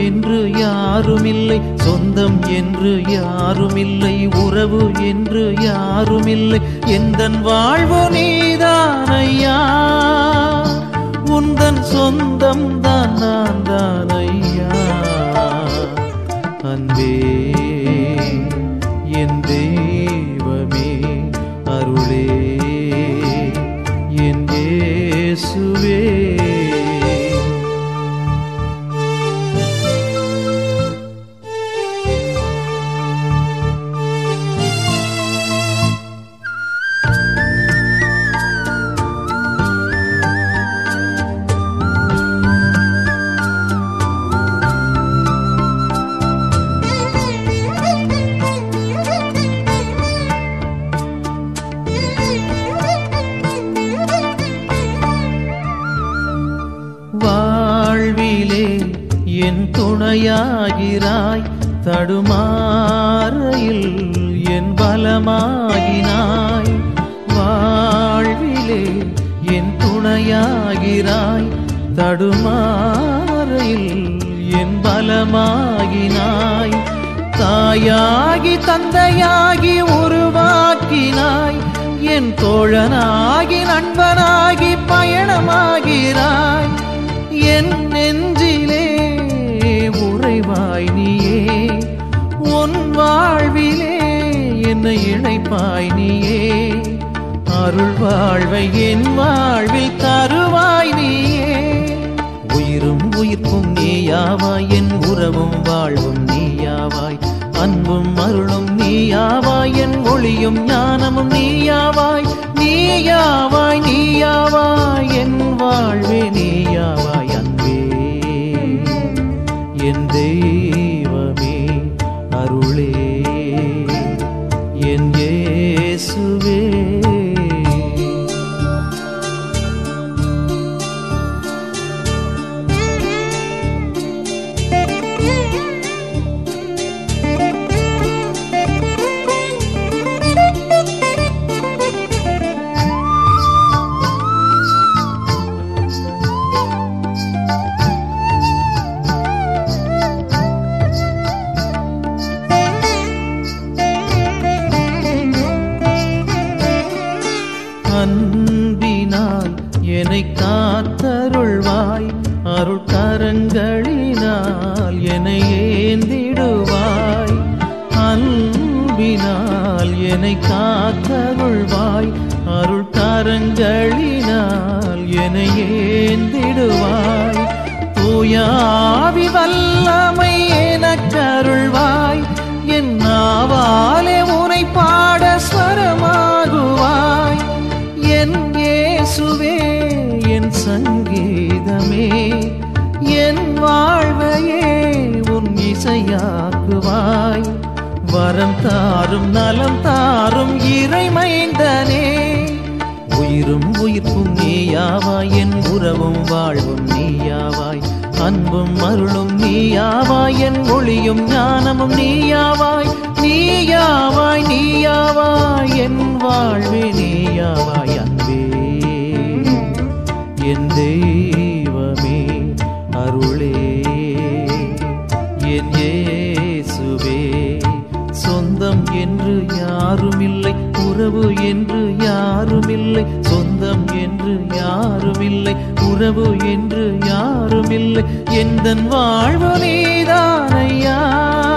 என்று யாருமில்லை, சொந்தம் என்று யாருமில்லை, உறவு என்று யாருமில்லை. எந்தன் வாழ்வு நீதான் ஐயா, உந்தன் சொந்தம் தான் நான் தான் ஐயா. அன்பே என் தெய்வமே, அருளே என் இயேசுவே. வாழ்விலே என் துணையாகிறாய், தடுமாறையில் என் பலமாகினாய். வாழ்விலே என் துணையாகிறாய், தடுமாறையில் என் பலமாகினாய். தாயாகி தந்தையாகி உருவாக்கினாய், என் தோழனாகி நண்பனாகி பயணமாகிறாய். என் நெஞ்சிலே உறைவாய் நீயே, உன் வாழ்விலே என்னை இணைப்பாய் நீயே. அருள் வாழ்வை என் வாழ்வில் தருவாய் நீயே. உயிரும் உயிர்ப்பும் நீயாவாய், என் உறவும் வாழ்வும் நீயாவாய். அன்பும் அருளும் நீயாவாய், என் ஒளியும் ஞானமும் நீயாவாய். நீயாவாய் நீயாவாய் என் வாழ்வே நீயாவாய். அன்பே என் தெய்வமே, அருளே என் இயேசுவே. அன்பினால் என்னை காத்தருள்வாய், அருள் கரங்களினால் என்னை ஏந்திடுவாய். அன்பினால் என்னை காத்தருள்வாய், அருள் கரங்களினால் என்னை ஏந்திடுவாய். தூயாவி வல்லமை எனக்கருள்வாய், என் நாவாலே உனை பாட ஸ்வரமாகுவாய். என் இயேசுவே என் சங்கீதமே, என் வாழ்வையே உன் இசையாக்குவாய். வரம் தாரும் நலம் தாரும் இறைமைந்தனே, உயிரும் உயிர்ப்பும் நீயாவாய், என் உறவும் வாழ்வும் நீயாவாய். அன்பும் அருளும் நீயாவாய், என் ஒளியும் ஞானமும் நீயாவாய். நீயாவாய் நீயாவாய் என் வாழ்வே நீயாவாய். அன்பே என் தெய்வமே, அருளே என் இயேசுவே. சொந்தம் என்று யாருமில்லை, உறவு என்று யாருமில்லை. சொந்தம் என்று யாருமில்லை, உறவு என்று யாருமில்லை. எந்தன் வாழ்வு நீதான் ஐயா.